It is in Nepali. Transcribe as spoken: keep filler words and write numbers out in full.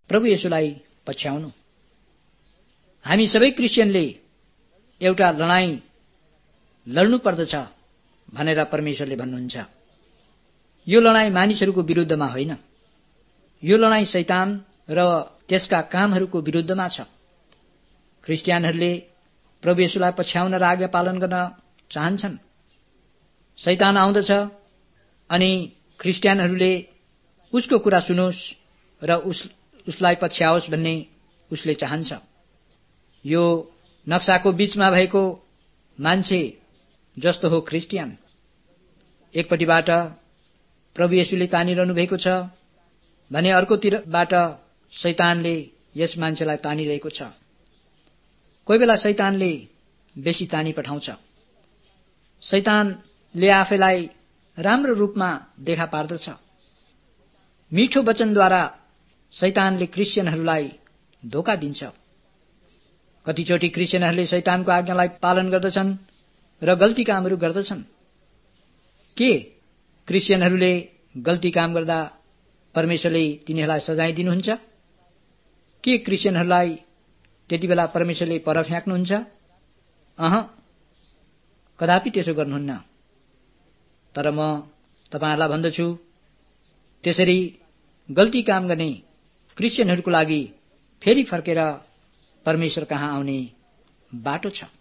प्रभु येशूलाई पछ्याउनु। हामी सबै क्रिस्चियनले एउटा लडाईँ लड्नु पर्दछ भनेर परमेश्वरले भन्नुहुन्छ। यो लडाईँ मानिसहरूको विरुद्धमा होइन, यो लडाईँ शैतान र त्यसका कामहरूको विरुद्धमा छ। क्रिस्चियनहरूले प्रभु येशूलाई पछ्याउन र आज्ञा पालन गर्न चाहन्छन्। शैतान आउँदछ अनि क्रिस्चियनहरूले उसको कुरा सुनोस् र उस उसलाई पछ्याओस् भन्ने उसले चाहन्छ। यो नक्साको बीचमा भएको मान्छे जस्तो हो क्रिस्चियन। एकपट्टिबाट प्रभु येशूले तानिरहनु भएको छ भने अर्कोतिरबाट शैतानले यस मान्छेलाई तानिरहेको छ। कोही बेला शैतानले बेसी तानी पठाउँछ। शैतानले आफैलाई राम्रो रूपमा देखा पार्दछ। मिठो वचनद्वारा शैतानले क्रिस्चियनहरूलाई धोका दिन्छ। कतिचोटि क्रिस्चियनहरूले शैतानको आज्ञालाई पालन गर्दछन् र गल्ती कामहरू गर्दछन्। के क्रिस्चियनहरूले गल्ती काम गर्दा परमेश्वरले तिनीहरूलाई सजाय दिनुहुन्छ? के क्रिस्चियनहरूलाई त्यति बेला परमेश्वरले पर फ्याँक्नुहुन्छ? अह, कदापि त्यसो गर्नुहुन्न। तर म तपाईहरूलाई भन्दछु, त्यसरी गल्ती काम गर्ने क्रिस्चियनहरूको लागि फेरि फर्केर परमेश्वर कहाँ आउने बाटो छ।